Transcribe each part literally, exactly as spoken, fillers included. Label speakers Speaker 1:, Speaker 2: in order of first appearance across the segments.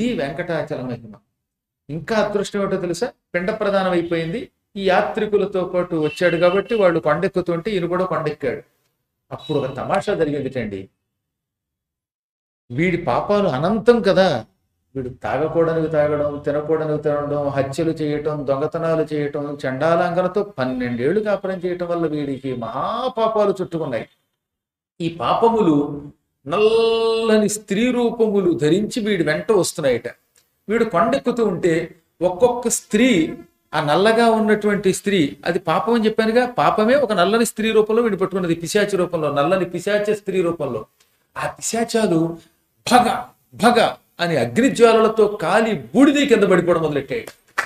Speaker 1: వెంకటాచల మహిమ. ఇంకా అదృష్టం ఏంటో తెలుసా? పిండ ప్రదానం అయిపోయింది. ఈ యాత్రికులతో పాటు వచ్చాడు కాబట్టి వాళ్ళు కొండెక్కుతుంటే ఈయన కూడా కొండెక్కాడు. అప్పుడు ఒక తమాషా జరిగిందిటండి. వీడి పాపాలు అనంతం కదా. వీడు తాగకూడనివి తాగడం, తినకూడనివి తినడం, హత్యలు చేయటం, దొంగతనాలు చేయటం, చండాలాంగనతో పన్నెండేళ్లు కాపురం చేయటం వల్ల వీడికి మహాపాపాలు చుట్టుకున్నాయి. ఈ పాపములు నల్లని స్త్రీ రూపములు ధరించి వీడి వెంట వస్తున్నాయిట. వీడు కొండెక్కుతూ ఉంటే ఒక్కొక్క స్త్రీ, ఆ నల్లగా ఉన్నటువంటి స్త్రీ, అది పాపం అని చెప్పానుగా, పాపమే ఒక నల్లని స్త్రీ రూపంలో వీడు పట్టుకున్నది, పిశాచి రూపంలో, నల్లని పిశాచ స్త్రీ రూపంలో. ఆ పిశాచాలు భగ భగ అని అగ్నిజ్వాలలతో కాలి బూడిది కింద పడిపోవడం మొదలెట్టాయి.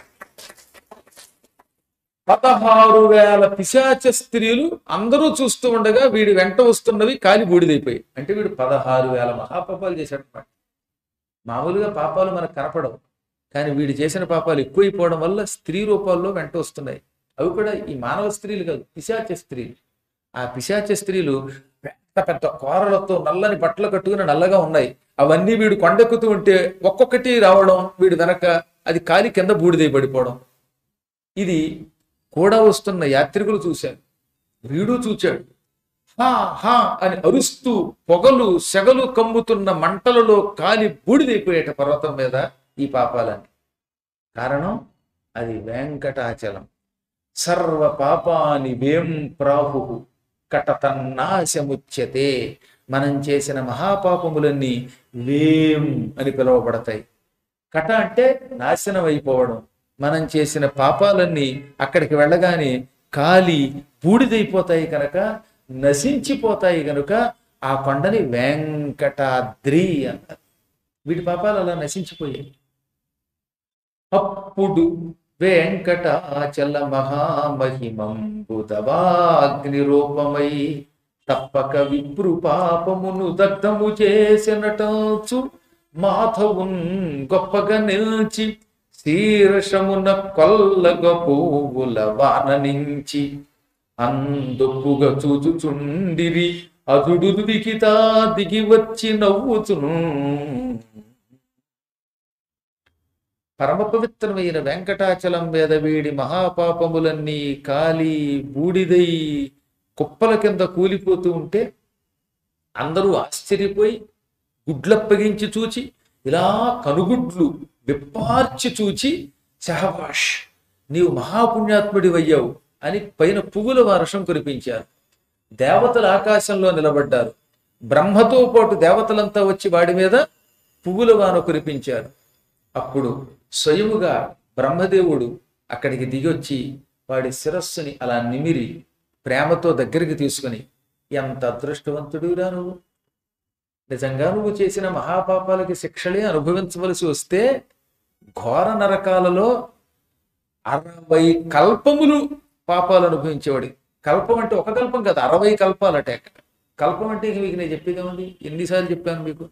Speaker 1: పదహారు వేల పిశాచ స్త్రీలు అందరూ చూస్తూ ఉండగా వీడి వెంట వస్తున్నవి కాలి బూడిదైపోయి. అంటే వీడు పదహారు వేల మహాపాపాలు చేశాడు అనమాట. మామూలుగా పాపాలు మనకు కనపడవు, కానీ వీడు చేసిన పాపాలు ఎక్కువైపోవడం వల్ల స్త్రీ రూపాల్లో వెంట వస్తున్నాయి. అవి కూడా ఈ మానవ స్త్రీలు కాదు, పిశాచ స్త్రీలు. ఆ పిశాచ స్త్రీలు పెద్ద పెద్ద కోరలతో నల్లని బట్టలు కట్టుకుని నల్లగా ఉన్నాయి. అవన్నీ వీడు కొండెక్కుతూ ఉంటే ఒక్కొక్కటి రావడం, వీడు వెనక అది కాలి కింద బూడిదై పడిపోవడం. ఇది కూడా వస్తున్న యాత్రికులు చూశారు, వీడు చూచాడు. హా హా అని అరుస్తూ పొగలు సెగలు కమ్ముతున్న మంటలలో కాలి బూడిదైపోయేట పర్వతం మీద ఈ పాపాలని. కారణం అది వెంకటాచలం. సర్వ పాపాని వేం ప్రాహు కటతన్నాశముచ్యతే. మనం చేసిన మహాపాపములన్నీ వేం అని పిలువబడతాయి. కట అంటే నాశనం అయిపోవడం. మనం చేసిన పాపాలన్నీ అక్కడికి వెళ్ళగానే కాలి బూడిదైపోతాయి కనుక, నశించిపోతాయి కనుక ఆ కొండని వెంకటాద్రి అన్నారు. వీటి పాపాలు అలా నశించిపోయాయి. అప్పుడు వెంకటాచల మహామహిమం బుధవాగ్ని రూపమై తప్పక విప్రు పాపమును దగ్ధము చేసినటంచు మాధవున్ గొప్పగా నిల్చి శీర్షమున కొల్లగ పువ్వుల వాన నుంచి అందుపుగా చూచుచుండిరి అదుడు వికితా దిగి వచ్చి నవ్వుచును. పరమ పవిత్రమైన వెంకటాచలం మీద వీడి మహాపాపములన్నీ కాలి బూడిదై కుప్పల కింద కూలిపోతూ ఉంటే అందరూ ఆశ్చర్యపోయి గుడ్లప్పగించి చూచి, ఇలా కనుగుడ్లు విప్పార్చి చూచి, శహబాష్ నీవు మహాపుణ్యాత్ముడివయ్యావు అని పైన పువ్వుల వర్షం కురిపించారు. దేవతలు ఆకాశంలో నిలబడ్డారు. బ్రహ్మతో పాటు దేవతలంతా వచ్చి వాడి మీద పువ్వుల వాన కురిపించారు. అప్పుడు స్వయముగా బ్రహ్మదేవుడు అక్కడికి దిగొచ్చి వాడి శిరస్సుని అలా నిమిరి ప్రేమతో దగ్గరికి తీసుకుని, ఎంత అదృష్టవంతుడురా నువ్వు, నిజంగా నువ్వు చేసిన మహాపాపాలకి శిక్షలే అనుభవించవలసి వస్తే ఘోర నరకాలలో అరవై కల్పములు పాపాలు అనుభవించేవాడు. కల్పం అంటే ఒక కల్పం కాదు, అరవై కల్పాలటే. కల్పం అంటే మీకు నేను చెప్పేదే ఉంది, ఎన్నిసార్లు చెప్పాను మీకు.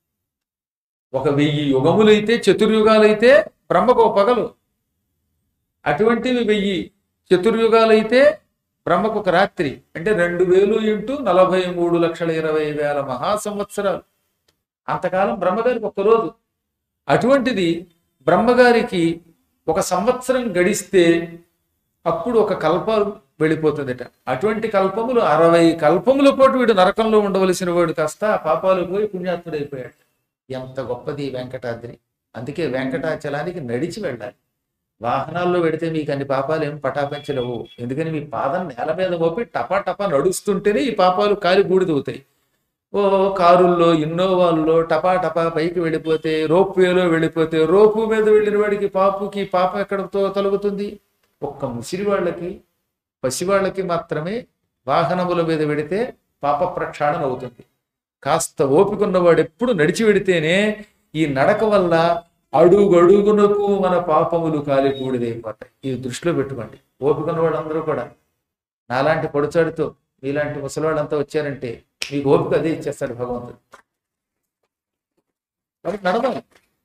Speaker 1: ఒక వెయ్యి యుగములైతే, చతుర్యుగాలైతే బ్రహ్మకు ఒక పగలు. అటువంటివి వెయ్యి చతుర్యుగాలైతే బ్రహ్మకు ఒక రాత్రి. అంటే రెండు వేలు ఇంటూ నలభై మూడు లక్షల ఇరవై వేల మహా సంవత్సరాలు. అంతకాలం బ్రహ్మగారికి ఒక్క రోజు. అటువంటిది బ్రహ్మగారికి ఒక సంవత్సరం గడిస్తే అప్పుడు ఒక కల్పాలు వెళ్ళిపోతుందట. అటువంటి కల్పములు అరవై కల్పముల పాటు వీడు నరకంలో ఉండవలసిన వాడు కాస్త పాపాలు పోయి పుణ్యాత్ముడైపోయాడు. ఎంత గొప్పది వెంకటాద్రి. అందుకే వెంకటాచలానికి నడిచి వెళ్ళాలి. వాహనాల్లో పెడితే మీకు అన్ని పాపాలు ఏం పటాపంచలేవు. ఎందుకని మీ పాదం నేల మీద మోపి టపా టపా నడుస్తుంటేనే ఈ పాపాలు కాలి బూడిదవుతాయి. ఓ కారుల్లో, ఇన్నోవాల్లో టపా టపా పైకి వెళ్ళిపోతే, రోప్ వేలో వెళ్ళిపోతే, రోపు మీద వెళ్ళిన వాడికి పాపుకి పాపం ఎక్కడతో తొలగుతుంది? ఒక్క ముసిరి వాళ్ళకి, పసివాళ్ళకి మాత్రమే వాహనముల మీద వెడితే పాప ప్రక్షాళన అవుతుంది. కాస్త ఓపికన్నవాడు ఎప్పుడు నడిచి వెడితేనే ఈ నడక వల్ల అడుగడుగునకు మన పాపములు కాలి బూడిదైపోతాయి. ఇది దృష్టిలో పెట్టుకోండి. ఓపికన్న వాళ్ళందరూ కూడా నాలాంటి పొడుచాడుతో మీలాంటి ముసలివాళ్ళంతా వచ్చారంటే మీకు ఓపిక అదే ఇచ్చేస్తాడు భగవంతుడు. కాబట్టి నడవాలి.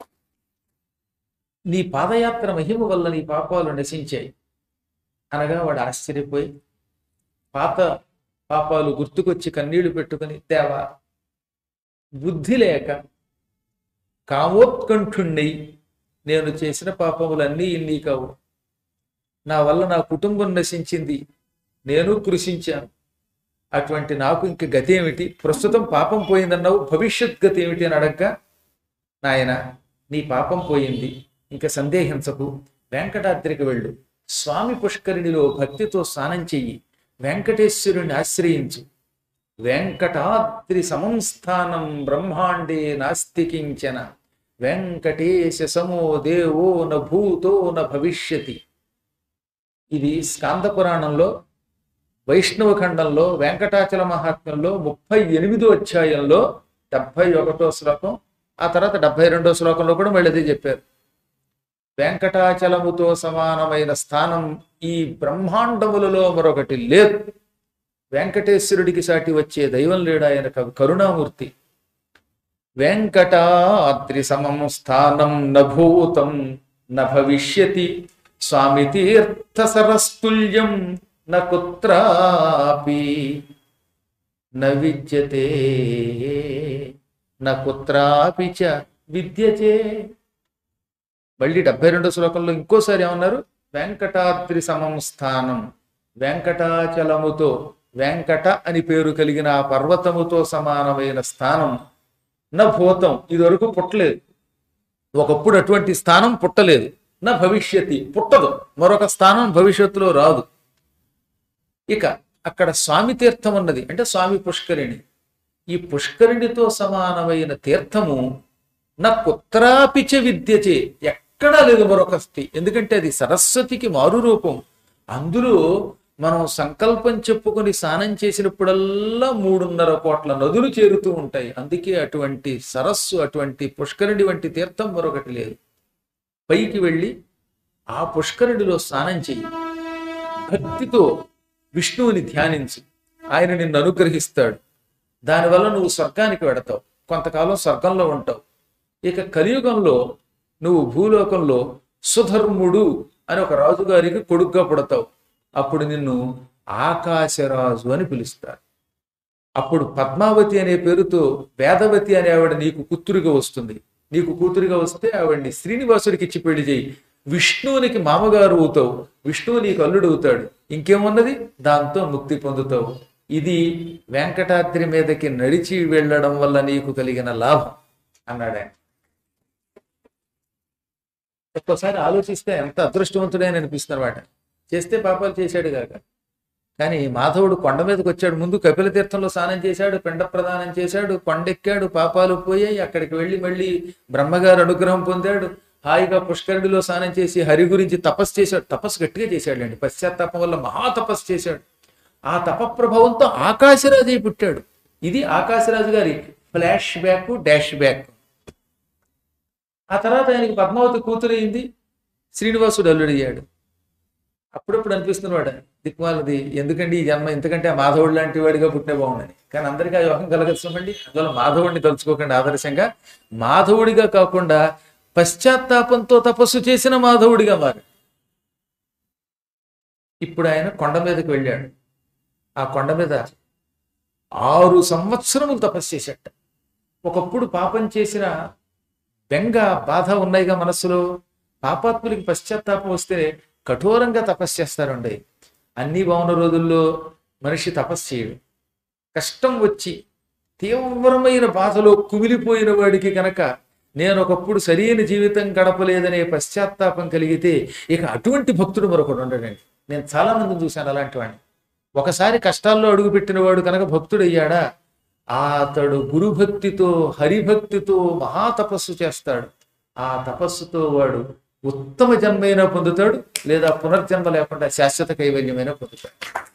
Speaker 1: నీ పాదయాత్ర మహిమ వల్ల నీ పాపాలు నశించాయి అనగా వాడు ఆశ్చర్యపోయి పాత పాపాలు గుర్తుకొచ్చి కన్నీళ్లు పెట్టుకుని, దేవా బుద్ధి లేక కామోత్కంఠుణ్ణి, నేను చేసిన పాపములన్నీ ఇన్ని కావు, నా వల్ల నా కుటుంబం నశించింది, నేను కృషించాను, అటువంటి నాకు ఇంక గతి ఏమిటి, ప్రస్తుతం పాపం పోయిందన్నావు, భవిష్యత్ గతి ఏమిటి అని అడగ్గా, నాయన నీ పాపం పోయింది, ఇంకా సందేహించకు, వెంకటాద్రికి వెళ్ళు, స్వామి పుష్కరిణిలో భక్తితో స్నానం చెయ్యి, వెంకటేశ్వరుని ఆశ్రయించు, వెంకటాద్రి సమంస్థానం బ్రహ్మాండే నాస్తి కించన, వెంకటేశ సమో దేవో న భూతో న భవిష్యతి. ఇది స్కాంద పురాణంలో వైష్ణవ ఖండంలో వెంకటాచల మహాత్మ్యంలో ముప్పై ఎనిమిదో అధ్యాయంలో డెబ్బై ఒకటో శ్లోకం, ఆ తర్వాత డెబ్బై రెండో శ్లోకంలో కూడా మళ్ళీ అదే చెప్పారు. వెంకటాచలముతో సమానమైన స్థానం ఈ బ్రహ్మాండములలో మరొకటి లేదు. వెంకటేశ్వరుడికి సాటి వచ్చే దైవం లేడు, ఆయన కరుణామూర్తి. వెంకటాద్రి సమం స్థానం నభూతం న భవిష్యతి, స్వామి తీర్థ సరస్తుల్యం న కుత్రాపి న విద్యతే న కుత్రాపి చ విద్యతే. మళ్ళీ డెబ్బై రెండో శ్లోకంలో ఇంకోసారి ఏమన్నారు, వెంకటాద్రి సమం స్థానం, వెంకటాచలముతో, వెంకట అని పేరు కలిగిన ఆ పర్వతముతో సమానమైన స్థానం, నా భూతం ఇదివరకు పుట్టలేదు, ఒకప్పుడు అటువంటి స్థానం పుట్టలేదు, నా భవిష్యత్తు పుట్టదు, మరొక స్థానం భవిష్యత్తులో రాదు. ఇక అక్కడ స్వామి తీర్థం ఉన్నది, అంటే స్వామి పుష్కరిణి. ఈ పుష్కరిణితో సమానమైన తీర్థము నా కుత్రాపిచ విద్యచే, ఎక్కడా లేదు మరొకటి. ఎందుకంటే అది సరస్వతికి మారు రూపం. అందులో మనం సంకల్పం చెప్పుకొని స్నానం చేసినప్పుడల్లా మూడున్నర కోట్ల నదులు చేరుతూ ఉంటాయి. అందుకే అటువంటి సరస్సు, అటువంటి పుష్కరిణి వంటి తీర్థం మరొకటి లేదు. పైకి వెళ్ళి ఆ పుష్కరిణిలో స్నానం చెయ్యి, భక్తితో విష్ణువుని ధ్యానించు, ఆయన నిన్ను అనుగ్రహిస్తాడు. దానివల్ల నువ్వు స్వర్గానికి వెడతావు, కొంతకాలం స్వర్గంలో ఉంటావు. ఇక కలియుగంలో నువ్వు భూలోకంలో సుధర్ముడు అని ఒక రాజుగారికి కొడుగ్గా పుడతావు. అప్పుడు నిన్ను ఆకాశరాజు అని పిలుస్తారు. అప్పుడు పద్మావతి అనే పేరుతో వేదవతి అనే ఆవిడ నీకు కూతురుగా వస్తుంది. నీకు కూతురుగా వస్తే ఆవిడ్ని శ్రీనివాసుడికి ఇచ్చి పెళ్లి చేయి, విష్ణువునికి మామగారు అవుతావు, విష్ణువు నీకు అల్లుడు అవుతాడు. ఇంకేమున్నది, దాంతో ముక్తి పొందుతావు. ఇది వెంకటాద్రి మీదకి నడిచి వెళ్ళడం వల్ల నీకు కలిగిన లాభం అన్నాడు ఆయన. ఒక్కోసారి ఆలోచిస్తే ఎంత అదృష్టవంతుడే అని అనిపిస్తున్నమాట. చేస్తే పాపాలు చేశాడు కాక, కానీ మాధవుడు కొండ మీదకి వచ్చాడు, ముందు కపిల తీర్థంలో స్నానం చేశాడు, పిండ ప్రదానం చేశాడు, కొండెక్కాడు, పాపాలు పోయాయి. అక్కడికి వెళ్ళి మళ్ళీ బ్రహ్మగారు అనుగ్రహం పొందాడు, హాయిగా పుష్కరుడిలో స్నానం చేసి హరి గురించి తపస్సు చేశాడు. తపస్సు గట్టిగా చేశాడు అండి, పశ్చాత్తాపం వల్ల మహా తపస్సు చేశాడు. ఆ తప ప్రభావంతో ఆకాశరాజు అయి పుట్టాడు. ఇది ఆకాశరాజు గారి ఫ్లాష్ బ్యాక్, డాష్ బ్యాక్. ఆ తర్వాత ఆయనకి పద్మావతి కూతురయింది, శ్రీనివాసుడు అల్లుడయ్యాడు. అప్పుడప్పుడు అనిపిస్తున్నవాడు, దిక్మాలది ఎందుకండి ఈ జన్మ, ఎందుకంటే ఆ మాధవుడు లాంటి వాడిగా పుట్టిన బాగుండని. కానీ అందరికీ ఆ యోగం కలగచ్చుకోండి. అందువల్ల మాధవుడిని తలుచుకోకండి ఆదర్శంగా. మాధవుడిగా కాకుండా పశ్చాత్తాపంతో తపస్సు చేసిన మాధవుడిగా మారు. ఇప్పుడు ఆయన కొండ మీదకి వెళ్ళాడు. ఆ కొండ మీద ఆరు సంవత్సరములు తపస్సు చేశాట. ఒకప్పుడు పాపం చేసిన బెంగ, బాధ ఉన్నాయిగా మనస్సులో. పాపాత్ములకి పశ్చాత్తాపం వస్తే కఠోరంగా తపస్సు చేస్తారండి. అన్ని బాగున్న రోజుల్లో మనిషి తపస్సు చేయడు. కష్టం వచ్చి తీవ్రమైన బాధలో కుమిలిపోయిన వాడికి కనుక నేను ఒకప్పుడు సరైన జీవితం గడపలేదనే పశ్చాత్తాపం కలిగితే ఇక అటువంటి భక్తుడు మరొకడు ఉండడండి. నేను చాలా మందిని చూశాను అలాంటి వాడిని. ఒకసారి కష్టాల్లో అడుగుపెట్టిన వాడు కనుక భక్తుడయ్యాడా, అతడు గురుభక్తితో హరిభక్తితో మహాతపస్సు చేస్తాడు. ఆ తపస్సుతో వాడు ఉత్తమ జన్మైనా పొందుతాడు, లేదా పునర్జన్మ లేకుండా శాశ్వత కైవల్యమైనా పొందుతాడు.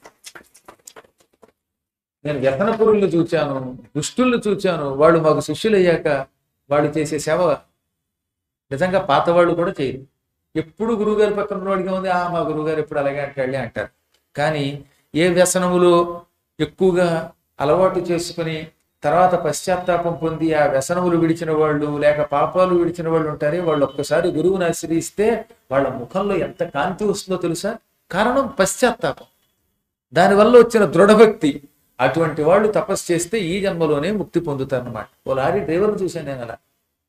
Speaker 1: నేను వ్యసన పురులను చూచాను, దుష్టుల్ని చూచాను. వాళ్ళు మాకు శిష్యులు అయ్యాక వాళ్ళు చేసే సేవ నిజంగా పాత వాళ్ళు కూడా చేయరు. ఎప్పుడు గురువుగారి పక్కన ఉన్నవాడిగా ఉంది, ఆ మా గురువుగారు ఎప్పుడు అలాగే అంటాళ్ళే అంటారు. కానీ ఏ వ్యసనములో ఎక్కువగా అలవాటు చేసుకుని తర్వాత పశ్చాత్తాపం పొంది ఆ వ్యసనములు విడిచిన వాళ్ళు, లేక పాపాలు విడిచిన వాళ్ళు ఉంటారే, వాళ్ళు ఒక్కసారి గురువుని ఆశ్రయిస్తే వాళ్ళ ముఖంలో ఎంత కాంతి వస్తుందో తెలుసా? కారణం పశ్చాత్తాపం, దానివల్ల వచ్చిన దృఢభక్తి. అటువంటి వాళ్ళు తపస్సు చేస్తే ఈ జన్మలోనే ముక్తి పొందుతారన్నమాట. ఓ లారీ డ్రైవర్ని చూశాను నేను అలా.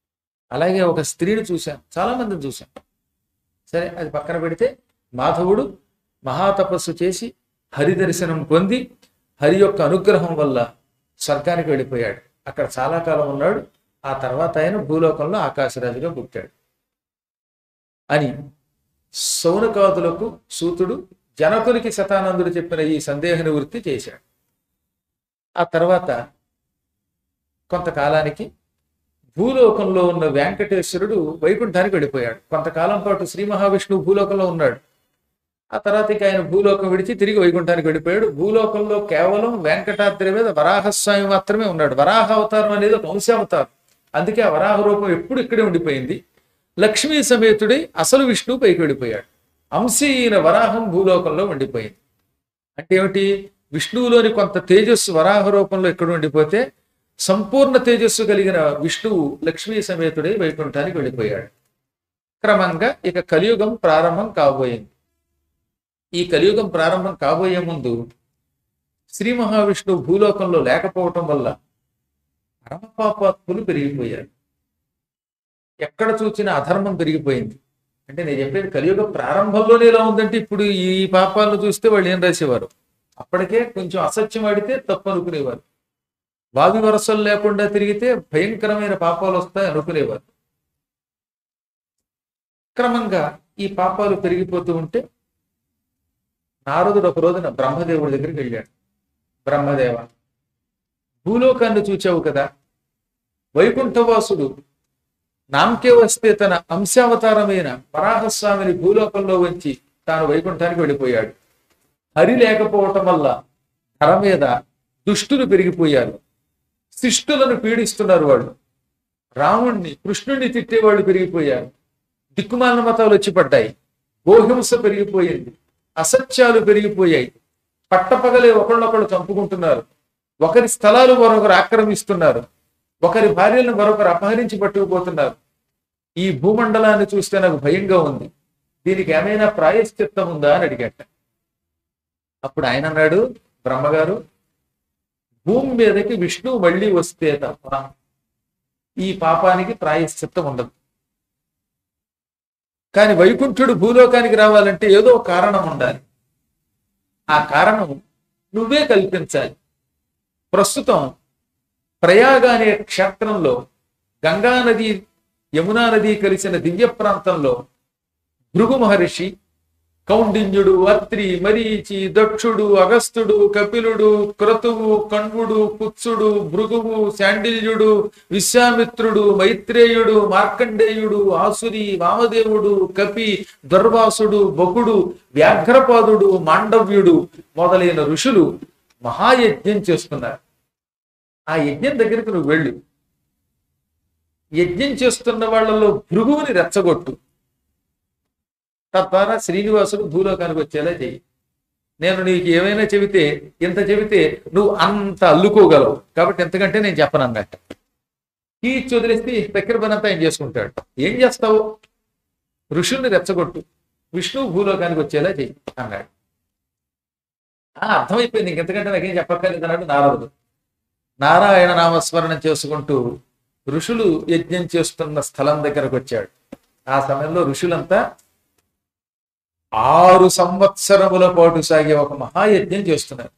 Speaker 1: అలాగే ఒక స్త్రీని చూశాను, చాలా మందిని చూశాను. సరే, అది పక్కన పెడితే మాధవుడు మహాతపస్సు చేసి హరి దర్శనం పొంది హరి యొక్క అనుగ్రహం వల్ల స్వర్గానికి వెళ్ళిపోయాడు. అక్కడ చాలా కాలం ఉన్నాడు. ఆ తర్వాత ఆయన భూలోకంలో ఆకాశరాజుగా పుట్టాడు అని సౌనకాదులకు సూతుడు జనకునికి శతానందుడు చెప్పిన ఈ సందేహ నివృత్తి చేశాడు. ఆ తర్వాత కొంతకాలానికి భూలోకంలో ఉన్న వెంకటేశ్వరుడు వైకుంఠానికి వెళ్ళిపోయాడు. కొంతకాలం పాటు శ్రీ మహావిష్ణువు భూలోకంలో ఉన్నాడు. ఆ తర్వాత ఇక ఆయన భూలోకం విడిచి తిరిగి వైకుంఠానికి వెళ్ళిపోయాడు. భూలోకంలో కేవలం వెంకటాద్రి మీద వరాహస్వామి మాత్రమే ఉన్నాడు. వరాహ అవతారం అనేది ఒక వంశావతారం, అందుకే ఆ వరాహ రూపం ఎప్పుడు ఇక్కడే ఉండిపోయింది. లక్ష్మీ సమేతుడై అసలు విష్ణువు పైకి వెళ్ళిపోయాడు. అంశీ అయిన వరాహం భూలోకంలో ఉండిపోయింది. అంటే ఏమిటి? విష్ణువులోని కొంత తేజస్సు వరాహ రూపంలో ఎక్కడ ఉండిపోతే సంపూర్ణ తేజస్సు కలిగిన విష్ణువు లక్ష్మీ సమేతుడై వైకుంఠానికి వెళ్ళిపోయాడు. క్రమంగా ఇక కలియుగం ప్రారంభం కాబోయింది. ఈ కలియుగం ప్రారంభం కాబోయే ముందు శ్రీ మహావిష్ణువు భూలోకంలో లేకపోవటం వల్ల పరమపాపాత్ములు పెరిగిపోయారు. ఎక్కడ చూసినా అధర్మం పెరిగిపోయింది. అంటే నేను చెప్పేది కలియుగం ప్రారంభంలోనే ఎలా ఉందంటే, ఇప్పుడు ఈ పాపాలను చూస్తే వాళ్ళు ఏం రాసేవారు, అప్పటికే కొంచెం అసత్యం ఆడితే తప్పు అనుకునేవారు. వావి వరసలు లేకుండా తిరిగితే భయంకరమైన పాపాలు వస్తాయి అనుకునేవారు. క్రమంగా ఈ పాపాలు పెరిగిపోతూ ఉంటే నారదుడు ఒక రోజున బ్రహ్మదేవుడి దగ్గరికి వెళ్ళాడు. బ్రహ్మదేవ, భూలోకాన్ని చూచావు కదా, వైకుంఠవాసుడు నామకే వస్తే తన అంశావతారమైన వరాహస్వామిని భూలోకంలో ఉంచి తాను వైకుంఠానికి వెళ్ళిపోయాడు. హరి లేకపోవటం వల్ల ధర మీద దుష్టులు పెరిగిపోయారు, శిష్టులను పీడిస్తున్నారు వాళ్ళు. రాముణ్ణి కృష్ణుణ్ణి తిట్టేవాళ్ళు పెరిగిపోయారు. దిక్కుమాలిన మతాలు వచ్చి పడ్డాయి. గోహింస పెరిగిపోయింది. అసత్యాలు పెరిగిపోయాయి. పట్టపగలే ఒకళ్ళొకళ్ళు చంపుకుంటున్నారు. ఒకరి స్థలాలు మరొకరు ఆక్రమిస్తున్నారు. ఒకరి భార్యలను మరొకరు అపహరించి పట్టుకుపోతున్నారు. ఈ భూమండలాన్ని చూస్తే నాకు భయంగా ఉంది. దీనికి ఏమైనా ప్రాయశ్చిత్తం ఉందా అని అడిగట. అప్పుడు ఆయన అన్నాడు, బ్రహ్మగారు, భూమి మీదకి విష్ణువు మళ్ళీ వస్తే తప్ప ఈ పాపానికి ప్రాయశ్చిత్తం ఉండదు. కానీ వైకుంఠుడు భూలోకానికి రావాలంటే ఏదో కారణం ఉండాలి. ఆ కారణం నువ్వే కల్పించాలి. ప్రస్తుతం ప్రయాగ అనే క్షేత్రంలో గంగా నది యమునా నది కలిసిన దివ్య ప్రాంతంలో భృగు మహర్షి, కౌండిన్యుడు, అత్రి, మరీచి, దక్షుడు, అగస్త్యుడు, కపిలుడు, క్రతువు, కణ్వుడు, కుత్సుడు, భృగువు, శాండిల్యుడు, విశ్వామిత్రుడు, మైత్రేయుడు, మార్కండేయుడు, ఆసురి, వామదేవుడు, కపి, దుర్వాసుడు, బకుడు, వ్యాఘ్రపాదుడు, మాండవ్యుడు మొదలైన ఋషులు మహాయజ్ఞం చేస్తున్నారు. ఆ యజ్ఞం దగ్గరికి నువ్వు వెళ్ళు. యజ్ఞం చేస్తున్న వాళ్ళలో భృగువుని రెచ్చగొట్టు. తద్వారా శ్రీనివాసుడు భూలోకానికి వచ్చేలా చెయ్యి. నేను నీకు ఏమైనా చెబితే, ఇంత చెబితే నువ్వు అంత అల్లుకోగలవు, కాబట్టి ఎంతకంటే నేను చెప్పను అన్నట్టు. కీచి వదిలేస్తే దగ్గర పని అంతా ఆయన చేసుకుంటాడు. ఏం చేస్తావు? ఋషుల్ని రెచ్చగొట్టు, విష్ణువు భూలోకానికి వచ్చేలా చెయ్యి అన్నాడు. ఆ అర్థమైపోయింది, ఇంకెంతకంటే నాకేం చెప్పక్కర్లేదు అన్నాడు నారదుడు. నారాయణ నామస్మరణం చేసుకుంటూ ఋషులు యజ్ఞం చేస్తున్న స్థలం దగ్గరకు వచ్చాడు. ఆ సమయంలో ఋషులంతా ఆరు సంవత్సరముల పాటు సాగే ఒక మహాయజ్ఞం చేస్తున్నారు.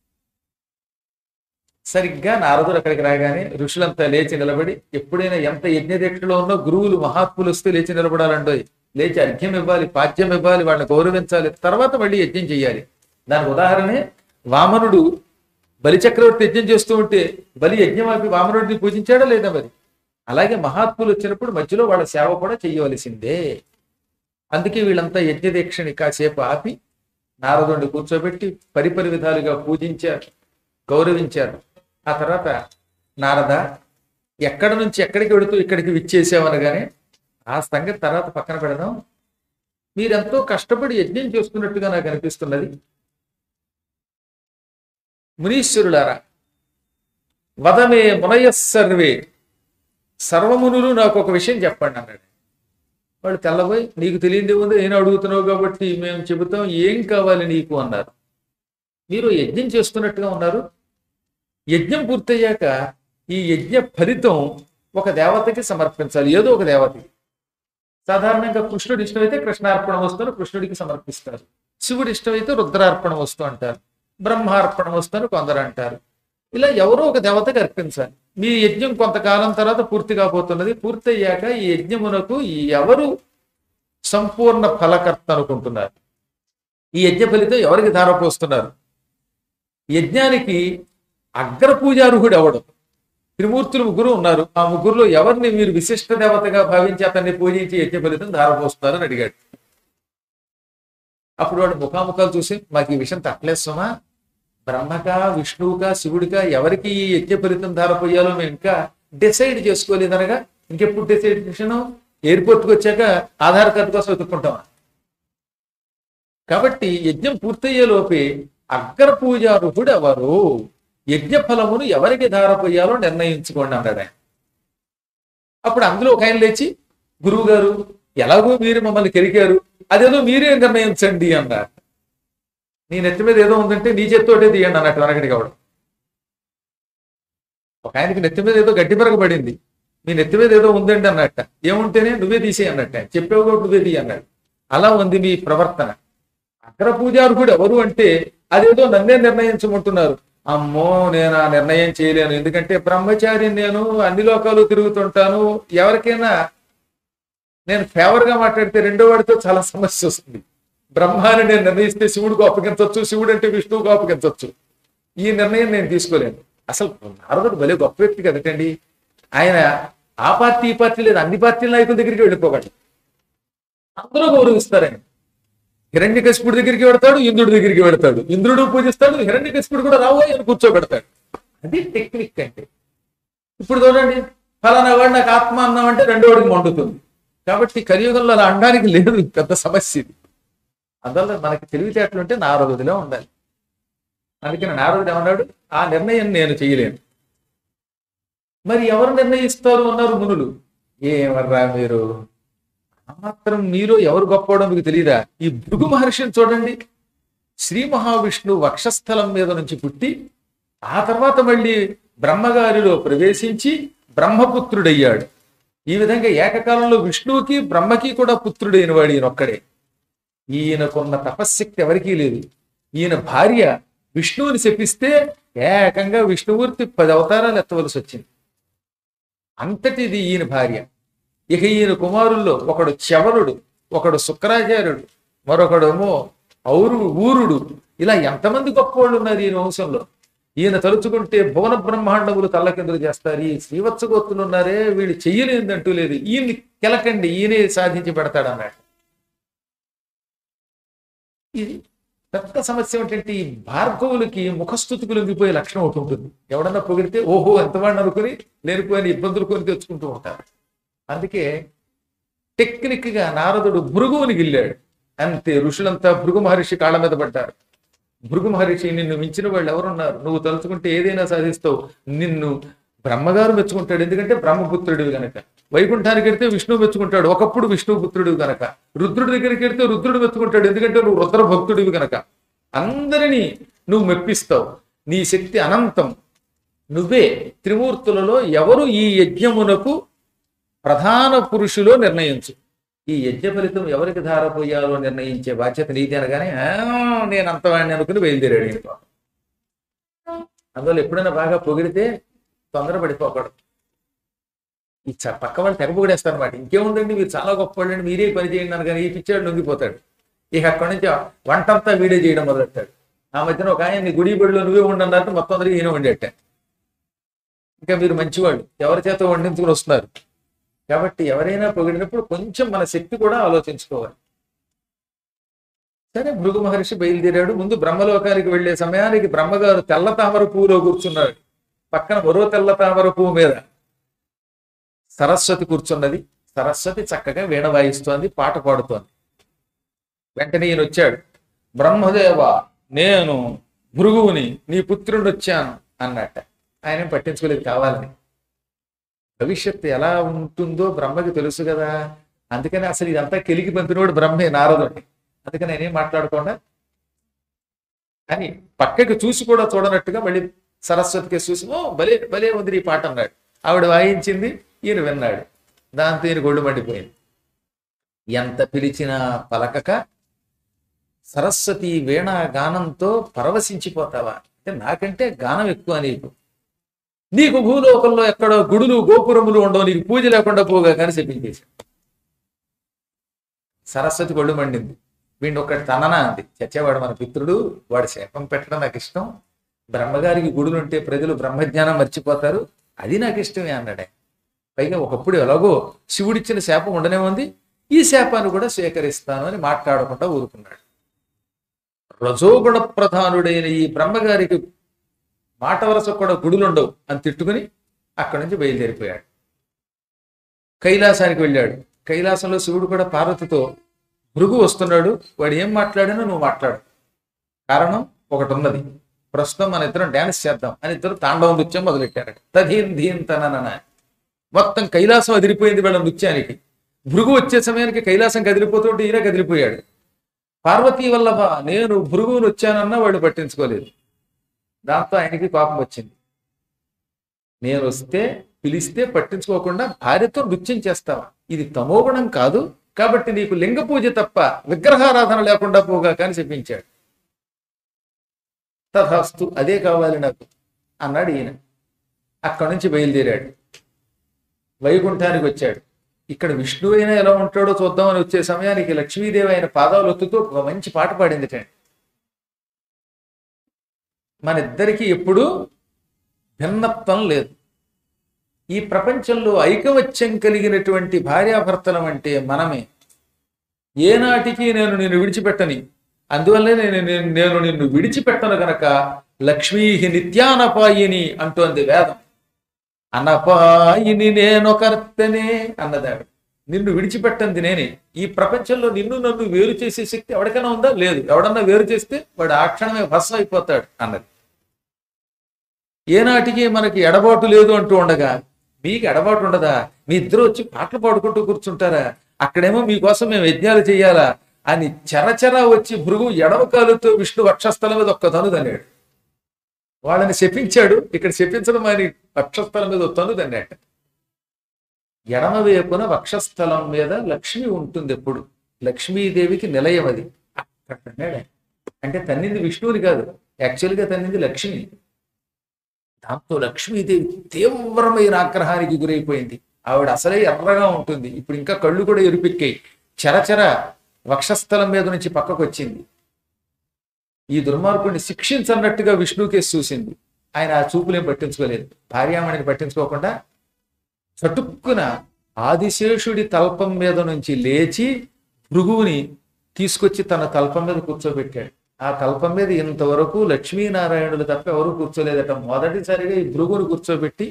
Speaker 1: సరిగ్గా నారదుడు అక్కడికి రాగానే ఋషులంతా లేచి నిలబడి, ఎప్పుడైనా ఎంత యజ్ఞ దీక్షలో ఉన్నో గురువులు మహాత్ములు వస్తే లేచి నిలబడాలండో. లేచి అర్ఘ్యం ఇవ్వాలి, పాద్యం ఇవ్వాలి, వాళ్ళని గౌరవించాలి, తర్వాత మళ్ళీ యజ్ఞం చేయాలి. దానికి ఉదాహరణే వామనుడు బలిచక్రవర్తి యజ్ఞం చేస్తూ ఉంటే బలి యజ్ఞం ఆపి వామనుడిని పూజించాడా లేదా? మరి అలాగే మహాత్ములు వచ్చినప్పుడు మధ్యలో వాళ్ళ సేవ కూడా చేయవలసిందే. అందుకే వీళ్ళంతా యజ్ఞ దీక్షని కాసేపు ఆపి నారదుడిని కూర్చోబెట్టి పరిపరి విధాలుగా పూజించారు, గౌరవించారు. ఆ తర్వాత నారద, ఎక్కడి నుంచి ఎక్కడికి వెళుతూ ఇక్కడికి విచ్చేసామనగానే ఆ సంగతి తర్వాత పక్కన పెడదాం. మీరెంతో కష్టపడి యజ్ఞం చేస్తున్నట్టుగా నాకు అనిపిస్తున్నది. మునీశ్వరులారా, వదమే మునయ సర్వే, సర్వమునులు నాకు ఒక విషయం చెప్పండి అన్నాడు. వాళ్ళు తెల్లబోయి, నీకు తెలియదు ఉంది, నేను అడుగుతున్నావు కాబట్టి మేము చెబుతాం, ఏం కావాలి నీకు అన్నారు. మీరు యజ్ఞం చేస్తున్నట్టుగా ఉన్నారు. యజ్ఞం పూర్తయ్యాక ఈ యజ్ఞ ఫలితం ఒక దేవతకి సమర్పించాలి, ఏదో ఒక దేవతకి. సాధారణంగా కృష్ణుడు ఇష్టమైతే కృష్ణార్పణ వస్తువును కృష్ణుడికి సమర్పిస్తారు, శివుడు ఇష్టమైతే రుద్రార్పణ వస్తువు అంటారు, బ్రహ్మార్పణ వస్తువుని కొందరు అంటారు. ఇలా ఎవరో ఒక దేవతకి అర్పించాలి. మీ యజ్ఞం కొంతకాలం తర్వాత పూర్తి కాబోతున్నది. పూర్తయ్యాక ఈ యజ్ఞమునకు ఎవరు సంపూర్ణ ఫలకర్త అనుకుంటున్నారు, ఈ యజ్ఞ ఫలితం ఎవరికి ధారపోస్తున్నారు? యజ్ఞానికి అగ్ర పూజార్హుడు ఎవడు? త్రిమూర్తులు ముగ్గురు ఉన్నారు. ఆ ముగ్గురులో ఎవరిని మీరు విశిష్ట దేవతగా భావించి అతన్ని పూజించి యజ్ఞ ఫలితం ధారపోస్తారు అని అడిగాడు. అప్పుడు వాడు ముఖాముఖాలు చూసి, మాకు ఈ విషయం తట్టలేస్తామా, బ్రహ్మకా విష్ణువుకా శివుడికా ఎవరికి ఈ యజ్ఞ ఫలితం ధారపోయాలో మేము ఇంకా డిసైడ్ చేసుకోలేదనగా, ఇంకెప్పుడు డిసైడ్ ఎయిర్పోర్ట్కి వచ్చాక ఆధార్ కార్డు కోసం వెతుక్కుంటామా? కాబట్టి యజ్ఞం పూర్తయ్యే లోపే అగ్ర పూజారుహుడు ఎవరు, యజ్ఞ ఫలమును ఎవరికి ధారపోయాలో నిర్ణయించుకోండి అన్నాడు ఆయన. అప్పుడు అందులో ఒక ఆయన లేచి, గురువు గారు ఎలాగో మీరు మమ్మల్ని కెరికారు, అదేదో మీరే నిర్ణయించండి అన్నారు. నీ నెత్తి మీద ఏదో ఉందంటే నీ చేత్తోటే తీయండి అన్నట్టు వెనకటి కావడం. ఒక ఆయనకి నెత్తి మీద ఏదో గడ్డి పెరగబడింది, మీ నెత్తి మీద ఏదో ఉందండి అన్నట్ట. ఏముంటేనే నువ్వే తీసేయి అన్నట్ట, చెప్పేవు కూడా నువ్వే తీయ అన్నాడు. అలా ఉంది మీ ప్రవర్తన. అగ్ర పూజార్హుడు ఎవరు అంటే అదేదో నన్నే నిర్ణయించమంటున్నారు. అమ్మో, నేను ఆ నిర్ణయం చేయలేను, ఎందుకంటే బ్రహ్మచారి, నేను అన్ని లోకాలు తిరుగుతుంటాను. ఎవరికైనా నేను ఫేవర్ గా మాట్లాడితే రెండో వాడితో చాలా సమస్య వస్తుంది. బ్రహ్మాన్ని నేను నిర్ణయిస్తే శివుడికి అప్పగించవచ్చు, శివుడు అంటే విష్ణువుకు అప్పగించవచ్చు. ఈ నిర్ణయం నేను తీసుకోలేను. అసలు నారదుడు భలే గొప్ప వ్యక్తి కదటండి. ఆయన ఆ పార్టీ ఈ పార్టీ లేదు, అన్ని పార్టీల నాయకుల దగ్గరికి వెళ్ళిపోకండి, అందరూ గౌరవిస్తారు. ఆయన హిరణ్యకశిపుడి దగ్గరికి వెడతాడు, ఇంద్రుడి దగ్గరికి వెడతాడు, ఇంద్రుడు పూజిస్తాడు, హిరణ్యకశిపుడు కూడా రావు అని కూర్చోబెడతాడు. అది టెక్నిక్ అంటే. ఇప్పుడు చూడండి, ఫలానా వాడు నాకు ఆత్మ అన్నామంటే రెండో వాడికి మండుతుంది. కాబట్టి కలియుగంలో అలా అనడానికి లేదు, పెద్ద సమస్య ఇది. అందువల్ల మనకి తెలివితేటలు ఉంటే నారదుడిలో ఉండాలి. అందుకని నారదుడు ఏమన్నాడు, ఆ నిర్ణయం నేను చేయలేను. మరి ఎవరు నిర్ణయిస్తారు అన్నారు మునులు. ఏమర్రా మీరు, మాత్రం మీరు ఎవరు గొప్పవడం మీకు తెలియదా? ఈ భృగు మహర్షిని చూడండి, శ్రీ మహావిష్ణువు వక్షస్థలం మీద నుంచి పుట్టి ఆ తర్వాత మళ్ళీ బ్రహ్మగారిలో ప్రవేశించి బ్రహ్మపుత్రుడయ్యాడు. ఈ విధంగా ఏకకాలంలో విష్ణువుకి బ్రహ్మకి కూడా పుత్రుడైన వాడు ఈయన ఒక్కడే. ఈయనకున్న తపశ్శక్తి ఎవరికీ లేదు. ఈయన భార్య విష్ణువుని శపిస్తే ఏకంగా విష్ణుమూర్తి పది అవతారాలు ఎత్తవలసి వచ్చింది. అంతటిది ఈయన భార్య. ఇక ఈయన కుమారుల్లో ఒకడు చవనుడు, ఒకడు శుక్రాచార్యుడు, మరొకడేమో ఔరు ఊరుడు. ఇలా ఎంతమంది గొప్పవాళ్ళు ఉన్నారు ఈయన వంశంలో. ఈయన తలుచుకుంటే భువన బ్రహ్మాండములు తల్లకిందులు చేస్తారు. ఈ శ్రీవత్సగోత్తులు ఉన్నారే, వీళ్ళు చెయ్యలేదంటూ లేదు. ఈయన్ని కెలకండి, ఈయనే సాధించి పెడతాడు అన్నాడు. ఇది పెద్ద సమస్య ఏంటంటే, ఈ భార్గవులకి ముఖస్థుతికి లొంగిపోయే లక్షణం ఒకటి ఉంటుంది. ఎవడన్నా పొగిడితే ఓహో ఎంతవాడిని అనుకుని లేనిపోయిన ఇబ్బందులు కొని తెచ్చుకుంటూ ఉంటారు. అందుకే టెక్నిక్ గా నారదుడు భృగువుని గిల్లాడు. అంతే, ఋషులంతా భృగు మహర్షి కాళ్ళ మీద పడ్డారు. భృగు మహర్షి, నిన్ను మించిన వాళ్ళు ఎవరున్నారు, నువ్వు తలుచుకుంటే ఏదైనా సాధిస్తావు. నిన్ను బ్రహ్మగారు మెచ్చుకుంటాడు, ఎందుకంటే బ్రహ్మపుత్రుడివి గనక. వైకుంఠానికి వెడితే విష్ణువు మెచ్చుకుంటాడు, ఒకప్పుడు విష్ణువు పుత్రుడివి గనక. రుద్రుడి దగ్గరికి వెడితే రుద్రుడు మెచ్చుకుంటాడు, ఎందుకంటే నువ్వు రుద్ర భక్తుడివి గనక. అందరినీ నువ్వు మెప్పిస్తావు, నీ శక్తి అనంతం. నువ్వే త్రిమూర్తులలో ఎవరు ఈ యజ్ఞమునకు ప్రధాన పురుషులో నిర్ణయించు. ఈ యజ్ఞ ఫలితం ఎవరికి ధారపోయాలో నిర్ణయించే బాధ్యత నీది అనగానే నేను అంతవాడిని అనుకుని బయలుదేరాడు ఈయన. అందువల్ల ఎప్పుడైనా బాగా పొగిడితే తొందరపడిపోకూడదు. ఈ పక్క వాళ్ళు తెగ పొగిడేస్తారు అన్నమాట. ఇంకేముందండి, మీరు చాలా గొప్ప వాళ్ళండి, మీరే పని చేయండి అనగానే ఈ పిచ్చాడు లొంగిపోతాడు. ఇక అక్కడి నుంచి వంటంతా వీడే చేయడం మొదలెట్టాడు. ఆ మధ్యన ఒక ఆయన నీ గుడి బడిలో నువ్వే ఉండన్నట్టు మొత్తం అందరికీ ఈయన వండేట. ఇంకా మీరు మంచివాళ్ళు, ఎవరి చేత వండించుకుని వస్తున్నారు. కాబట్టి ఎవరైనా పొగిడినప్పుడు కొంచెం మన శక్తి కూడా ఆలోచించుకోవాలి. సరే, భృగు మహర్షి బయలుదేరాడు. ముందు బ్రహ్మలోకానికి వెళ్లే సమయానికి బ్రహ్మగారు తెల్ల తామర పువ్వులో కూర్చున్నాడు. పక్కన మరో తెల్ల తామర పువ్వు మీద సరస్వతి కూర్చున్నది. సరస్వతి చక్కగా వీణ వాయిస్తోంది, పాట పాడుతోంది. వెంటనే ఈయన వచ్చాడు. బ్రహ్మదేవ, నేను భృగువుని, నీ పుత్రుడు వచ్చాను అన్నట్ట. ఆయన పట్టించుకోలేదు కావాలని. భవిష్యత్తు ఎలా ఉంటుందో బ్రహ్మకి తెలుసు కదా. అందుకని అసలు ఇదంతా కెలికి పంపినోడు బ్రహ్మే, నారదుడిని. అందుకని నేనేం మాట్లాడకుండా అని పక్కకి చూసి కూడా చూడనట్టుగా మళ్ళీ సరస్వతికి చూసి, ఓ భలే భలే ఉంది ఈ పాట అన్నాడు. ఆవిడ వాయించింది, ఈయన విన్నాడు. దాంతో ఈయన గొళ్ళు మండిపోయింది. ఎంత పిలిచినా పలకక సరస్వతి వీణ గానంతో పరవశించిపోతావా అంటే నాకంటే గానం ఎక్కువ నీకు, నీకు భూలోకంలో ఎక్కడో గుడులు గోపురములు ఉండవు, నీకు పూజ లేకుండా పోగా కానీ చెప్పించేశాడు. సరస్వతి గొళ్ళు మండింది. వీడిని ఒక్కటి తననా అంది. చచ్చేవాడు మన పితృడు, వాడు శాపం పెట్టడం నాకు ఇష్టం, బ్రహ్మగారికి గుడులు ఉంటే ప్రజలు బ్రహ్మజ్ఞానం మర్చిపోతారు, అది నాకు ఇష్టమే అన్నాడే. పైగా ఒకప్పుడు ఎలాగో శివుడిచ్చిన శాపం ఉండనే ఉంది, ఈ శాపాన్ని కూడా స్వీకరిస్తాను అని మాట్లాడకుండా ఊరుకున్నాడు. రజోగుణ ప్రధానుడైన ఈ బ్రహ్మగారికి మాట వరస కూడా గుడులుండవు అని తిట్టుకుని అక్కడి నుంచి బయలుదేరిపోయాడు. కైలాసానికి వెళ్ళాడు. కైలాసంలో శివుడు కూడా పార్వతితో భృగు వస్తున్నాడు, వాడు ఏం మాట్లాడినా నువ్వు మాట్లాడు, కారణం ఒకటి ఉన్నది, ప్రస్తుతం మన ఇద్దరం డ్యాన్స్ చేద్దాం అని ఇద్దరు తాండవం నృత్యం మొదలెట్టారట. తధీన్ ధీన్ తనన మొత్తం కైలాసం అదిరిపోయింది వీళ్ళ నృత్యానికి. భృగు వచ్చే సమయానికి కైలాసం కదిలిపోతుంటే ఈయన కదిలిపోయాడు. పార్వతీ వల్లభ నేను భృగువుని వచ్చానన్నా వాడు పట్టించుకోలేదు. దాంతో ఆయనకి కోపం వచ్చింది. నేను వస్తే పిలిస్తే పట్టించుకోకుండా భార్యతో నృత్యం చేస్తావా, ఇది తమోగుణం కాదు, కాబట్టి నీకు లింగ పూజ తప్ప విగ్రహారాధన లేకుండా పోగా కానీ చెప్పించాడు. తథాస్తు, అదే కావాలి నాకు అన్నాడు ఈయన. అక్కడి నుంచి బయలుదేరాడు. వైకుంఠానికి వచ్చాడు. ఇక్కడ విష్ణువు అయినా ఎలా ఉంటాడో చూద్దామని వచ్చే సమయానికి లక్ష్మీదేవి ఆయన పాదాలు ఒత్తుతూ ఒక మంచి పాట పాడింది. మన ఇద్దరికీ ఎప్పుడూ భిన్నత్వం లేదు. ఈ ప్రపంచంలో ఐకమత్యం కలిగినటువంటి భార్యాభర్తలం అంటే మనమే. ఏనాటికి నేను నిన్ను విడిచిపెట్టని, అందువల్లే నేను నేను నిన్ను విడిచిపెట్టను గనక లక్ష్మీ నిత్యానపాయిని అంటోంది వేదం. అనపాయిని నేనొకర్తనే అన్నదాడు. నిన్ను విడిచిపెట్టంది నేనే. ఈ ప్రపంచంలో నిన్ను నన్ను వేరు చేసే శక్తి ఎవరికైనా ఉందా? లేదు. ఎవడన్నా వేరు చేస్తే వాడు ఆ క్షణమే భస్మం అయిపోతాడు అన్నది. ఏనాటికి మనకి ఎడబాటు లేదు అంటూ ఉండగా, మీకు ఎడబాటు ఉండదా, మీ ఇద్దరు వచ్చి పాటలు పాడుకుంటూ కూర్చుంటారా, అక్కడేమో మీకోసం మేము యజ్ఞాలు చేయాలా అని చరచర వచ్చి భృగు ఎడమ కాలుతో విష్ణు వక్షస్థలం మీద ఒక్క తను తన్నాడు. వాళ్ళని శపించాడు. ఇక్కడ శపించడం అని వక్షస్థలం మీద తను తన్నాట. ఎడమ వైపున వక్షస్థలం మీద లక్ష్మి ఉంటుంది ఎప్పుడు. లక్ష్మీదేవికి నిలయం అది. అక్కడ తన్నాడు. అంటే తన్నింది విష్ణువుని కాదు, యాక్చువల్గా తన్నింది లక్ష్మి. దాంతో లక్ష్మీదేవి తీవ్రమైన ఆగ్రహానికి గురైపోయింది. ఆవిడ అసలే ఎర్రగా ఉంటుంది, ఇప్పుడు ఇంకా కళ్ళు కూడా ఎరుపెక్కాయి. చరచర వక్షస్థలం మీద నుంచి పక్కకు వచ్చింది. ఈ దుర్మార్గుడిని శిక్షించన్నట్టుగా విష్ణుకేసి చూసింది. ఆయన ఆ చూపులేం పట్టించుకోలేదు. భార్యామణిని పట్టించుకోకుండా చటుక్కున ఆదిశేషుడి తల్పం మీద నుంచి లేచి భృగువుని తీసుకొచ్చి తన తల్పం మీద కూర్చోబెట్టాడు. ఆ తల్పం మీద ఇంతవరకు లక్ష్మీనారాయణులు తప్ప ఎవరు కూర్చోలేదట. మొదటిసారిగా ఈ భృగువుని కూర్చోబెట్టి,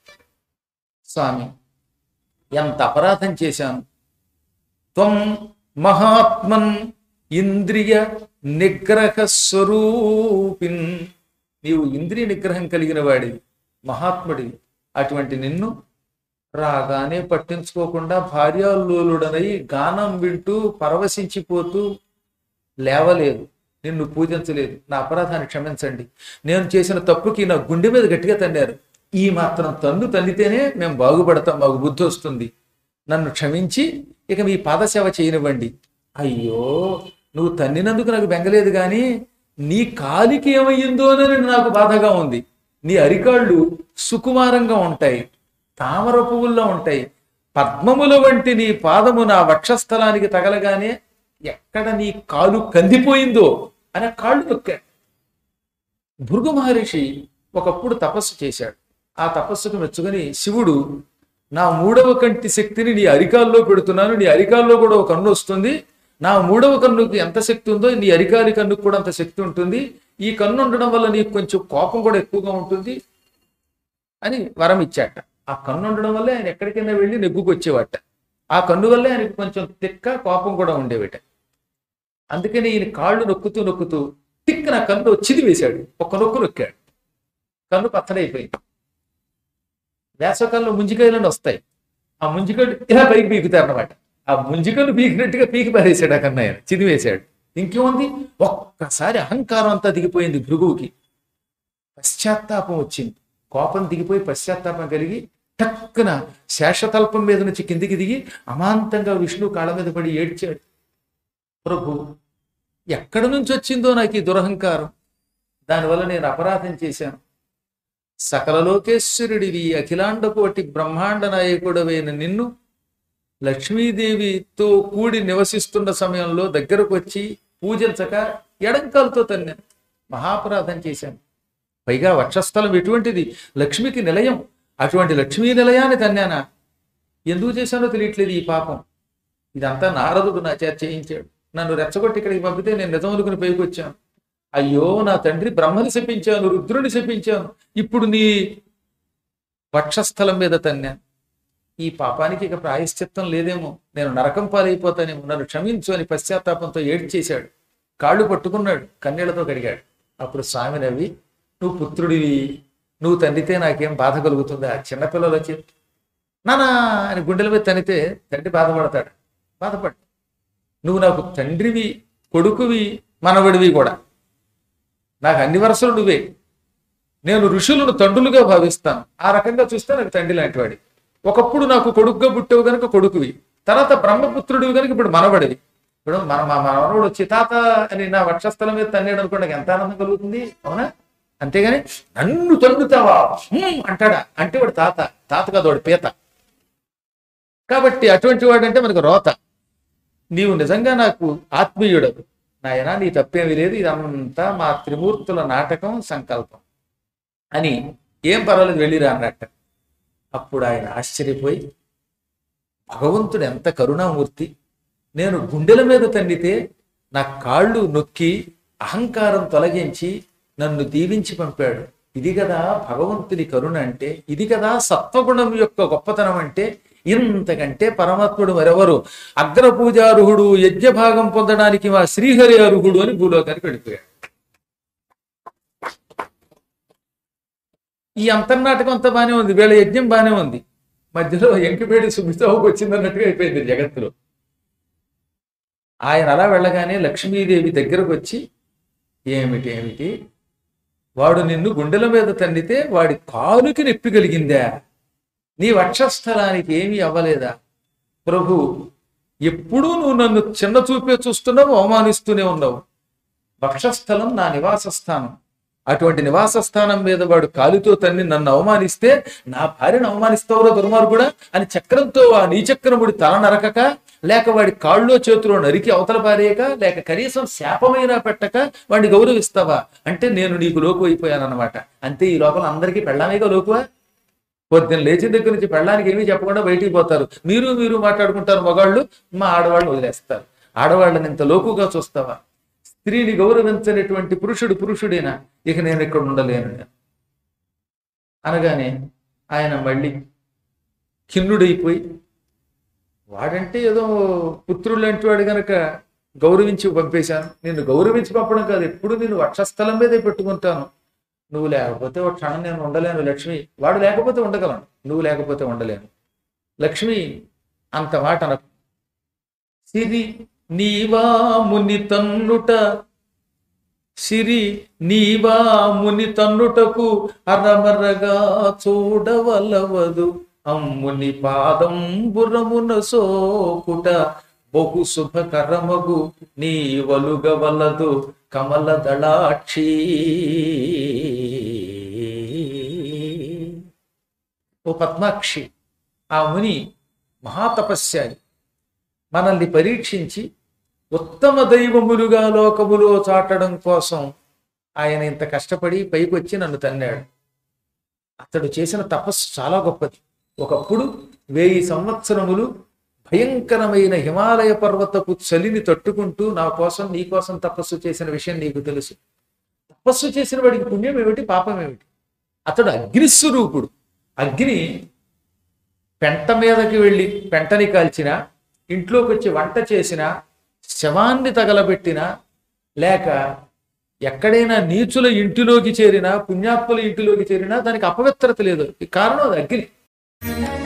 Speaker 1: స్వామి ఎంత అపరాధం చేశాను, త్వం మహాత్మన్ ఇంద్రియ నిగ్రహ స్వరూపిన్, నీవు ఇంద్రియ నిగ్రహం కలిగిన వాడివి, మహాత్ముడివి. అటువంటి నిన్ను రాగానే పట్టించుకోకుండా భార్యాలోలుడనై గానం వింటూ పరవశించిపోతూ లేవలేదు, నిన్ను పూజించలేదు. నా అపరాధాన్ని క్షమించండి. నేను చేసిన తప్పుకి నా గుండె మీద గట్టిగా తన్నారు. ఈ మాత్రం తన్ను తన్నితేనే మేము బాగుపడతాం, మాకు బుద్ధి వస్తుంది. నన్ను క్షమించి ఇక మీ పాదసేవ చేయనివ్వండి. అయ్యో, నువ్వు తన్నినందుకు నాకు బెంగలేదు, కానీ నీ కాలికి ఏమయ్యిందోనని నాకు బాధగా ఉంది. నీ అరికాళ్ళు సుకుమారంగా ఉంటాయి, తామర పువ్వుల్లో ఉంటాయి, పద్మముల వంటి నీ పాదము నా వక్షస్థలానికి తగలగానే ఎక్కడ నీ కాలు కందిపోయిందో అని కాళ్ళు నొక్కాడు. భృగు మహర్షి ఒకప్పుడు తపస్సు చేశాడు. ఆ తపస్సుకు మెచ్చుకొని శివుడు, నా మూడవ కంటి శక్తిని నీ అరికాల్లో పెడుతున్నాను, నీ అరికాల్లో కూడా ఒక కన్ను వస్తుంది, నా మూడవ కన్నుకి ఎంత శక్తి ఉందో నీ అరికాలి కన్నుకు కూడా అంత శక్తి ఉంటుంది, ఈ కన్ను ఉండడం వల్ల నీకు కొంచెం కోపం కూడా ఎక్కువగా ఉంటుంది అని వరం ఇచ్చాట. ఆ కన్ను ఉండడం వల్లే ఆయన ఎక్కడికైనా వెళ్ళి నెగ్గుకు వచ్చేవాట. ఆ కన్ను వల్లే ఆయనకు కొంచెం తిక్క కోపం కూడా ఉండేవిట. అందుకని ఈయన కాళ్ళు నొక్కుతూ నొక్కుతూ తిక్క నా కన్ను చిది వేశాడు. ఒక్క నొక్కు నొక్కాడు, కన్ను పచ్చడైపోయింది. వేసవకాలంలో ముంజికాయలను వస్తాయి, ఆ ముంజికాయలు ఇలా పైకి పీకుతారనమాట. ఆ ముంజికను పీకినట్టుగా పీకి పారేశాడు ఆ కన్నయ్య, చిదివేశాడు. ఇంకేముంది, ఒక్కసారి అహంకారం అంతా దిగిపోయింది భృగువుకి. పశ్చాత్తాపం వచ్చింది, కోపం దిగిపోయి పశ్చాత్తాపం కలిగి టక్కున శేషతల్పం మీద నుంచి కిందికి దిగి అమాంతంగా విష్ణు కాళ్ళ మీద పడి ఏడ్చాడు. ప్రభు, ఎక్కడి నుంచి వచ్చిందో నాకు ఈ దురహంకారం, దానివల్ల నేను అపరాధం చేశాను. సకల లోకేశ్వరుడివి, అఖిలాండ కోటి బ్రహ్మాండ నాయకుడవైన నిన్ను లక్ష్మీదేవితో కూడి నివసిస్తున్న సమయంలో దగ్గరకు వచ్చి పూజించక ఎడంకాలతో తన్నాను, మహాపరాధం చేశాను. పైగా వక్షస్థలం ఎటువంటిది, లక్ష్మికి నిలయం, అటువంటి లక్ష్మీ నిలయాన్ని తన్నానా? ఎందుకు చేశానో తెలియట్లేదు ఈ పాపం. ఇదంతా నారదుడు నా చేత చేయించాడు. నన్ను రెచ్చగొట్టి ఇక్కడికి పంపితే నేను నిజం అనుకుని పైకి వచ్చాను. అయ్యో, నా తండ్రి బ్రహ్మని శపించాను, రుద్రుని శపించాను, ఇప్పుడు నీ వక్షస్థలం మీద తన్నాను. ఈ పాపానికి ఇక ప్రాయశ్చిత్తం లేదేమో, నేను నరకం పాలైపోతానేమో, నన్ను క్షమించు అని పశ్చాత్తాపంతో ఏడ్చేశాడు. కాళ్ళు పట్టుకున్నాడు, కన్నీళ్లతో కడిగాడు. అప్పుడు స్వామి నవ్వి, నువ్వు పుత్రుడివి, నువ్వు తండ్రితే నాకేం బాధ కలుగుతుందా? చిన్నపిల్లలు వచ్చి నానా అని గుండెల మీద తనితే తండ్రి బాధపడతాడు. బాధపడు, నువ్వు నాకు తండ్రివి, కొడుకువి, మనవడివి కూడా. నాకు అన్ని వరుసలు నువ్వే. నేను ఋషులను తండ్రులుగా భావిస్తాను. ఆ రకంగా చూస్తే నాకు తండ్రి లాంటి వాడి. ఒకప్పుడు నాకు కొడుకుగా పుట్టేవు కనుక కొడుకువి, తర్వాత బ్రహ్మపుత్రుడివి కనుక ఇప్పుడు మనవడివి. ఇప్పుడు మన మా మనవడు వచ్చి తాత అని నా వక్షస్థలం మీద తన్నాడు అనుకోండి, నాకు ఎంత ఆనందం కలుగుతుంది, అవునా? అంతేగాని నన్ను తండుతావా అంటాడా అంటే వాడు తాత, తాత కాదు వాడు పీత. కాబట్టి అటువంటి వాడంటే మనకు రోత. నీవు నిజంగా నాకు ఆత్మీయుడవు నాయన, నీ తప్పేమీ లేదు, ఇదంతా మా త్రిమూర్తుల నాటకం, సంకల్పం అని, ఏం పర్వాలేదు వెళ్ళిరా అన్నట్ట. అప్పుడు ఆయన ఆశ్చర్యపోయి, భగవంతుడు ఎంత కరుణామూర్తి, నేను గుండెల మీద తన్నితే నా కాళ్ళు నొక్కి అహంకారం తొలగించి నన్ను దీవించి పంపాడు. ఇది కదా భగవంతుని కరుణ అంటే, ఇది కదా సత్వగుణం యొక్క గొప్పతనం అంటే. ఇంతకంటే పరమాత్ముడు మరెవరు? అగ్రపూజార్హుడు, యజ్ఞభాగం పొందడానికి మా శ్రీహరి అర్హుడు అని భూలోకానికి వెళ్ళిపోయాడు. ఈ అంతర్నాటకం అంతా బానే ఉంది, వీళ్ళ యజ్ఞం బానే ఉంది, మధ్యలో ఎంకిపేడి సుమితోకి వచ్చింది అన్నట్టుగా అయిపోయింది జగత్తులో. ఆయన అలా వెళ్ళగానే లక్ష్మీదేవి దగ్గరకు వచ్చి, ఏమిటి ఏమిటి వాడు నిన్ను గుండెల మీద తన్నితే వాడి కాలుకి నొప్పి కలిగిందా? నీ వక్షస్థలానికి ఏమీ అవ్వలేదా? ప్రభు, ఎప్పుడూ నువ్వు నన్ను చిన్న చూపే చూస్తున్నావు, అవమానిస్తూనే ఉన్నావు. వక్షస్థలం నా నివాస స్థానం. అటువంటి నివాస స్థానం మీద వాడు కాలుతో తన్ని నన్ను అవమానిస్తే నా భార్యను అవమానిస్తావురా దుర్మార్గుడా అని చక్రంతో ఆ నీచక్రముడి తల నరకక, లేక వాడి కాళ్ళలో చేతిలో నరికి అవతల పారేయక, లేక కనీసం శాపమైనా పెట్టక వాడిని గౌరవిస్తావా? అంటే నేను నీకు లోకు అయిపోయానన్నమాట. అంతే, ఈ లోపల అందరికీ పెళ్ళామేగా లోకువా. పొద్దున్న లేచిన దగ్గర నుంచి పెళ్ళానికి ఏమీ చెప్పకుండా బయటికి పోతారు, మీరు మీరు మాట్లాడుకుంటారు మగాళ్ళు, మా ఆడవాళ్ళు వదిలేస్తారు. ఆడవాళ్ళని ఇంత లోకుగా చూస్తావా? స్త్రీని గౌరవించనటువంటి పురుషుడు పురుషుడేనా? ఇక నేను ఇక్కడ ఉండలేను అనగానే ఆయన మళ్ళీ ఖిన్నుడైపోయి, వాడంటే ఏదో పుత్రుడు లాంటి వాడు గనక గౌరవించి పంపేశాను. నిన్ను గౌరవించి పంపడం కాదు, ఎప్పుడు నేను వక్షస్థలం మీదే పెట్టుకుంటాను. నువ్వు లేకపోతే ఒక క్షణం నేను ఉండలేను లక్ష్మి. వాడు లేకపోతే ఉండగలను, నువ్వు లేకపోతే ఉండలేను లక్ష్మి. అంత మాట అనకు. సిరి నీవా ముని తన్నుట, సిరి నీవా ముని తన్నుటకు అరమరగా చూడవలవదు. అమ్ముని పాదంబురమున సోకుట బహు శుభకరమగు నీ వలుగవలదు కమల దళాక్షి. ఓ పద్మాక్షి, ఆ ముని మహాతపస్యాలి. మనల్ని పరీక్షించి ఉత్తమ దైవములుగా లోకములో చాటడం కోసం ఆయన ఇంత కష్టపడి పైకొచ్చి నన్ను తన్నాడు. అతడు చేసిన తపస్సు చాలా గొప్పది. ఒకప్పుడు వెయ్యి సంవత్సరములు భయంకరమైన హిమాలయ పర్వతపు చలిని తట్టుకుంటూ నా కోసం నీ కోసం తపస్సు చేసిన విషయం నీకు తెలుసు. తపస్సు చేసిన వాడికి పుణ్యం ఏమిటి, పాపం ఏమిటి? అతడు అగ్నిస్వరూపుడు. అగ్ని పెంట మీదకి వెళ్ళి పెంటని కాల్చిన, ఇంట్లోకి వచ్చి వంట చేసిన, శవాన్ని తగలబెట్టినా, లేక ఎక్కడైనా నీచుల ఇంటిలోకి చేరినా, పుణ్యాత్ముల ఇంటిలోకి చేరినా దానికి అపవిత్రత లేదు. ఈ కారణం అది అగ్ని.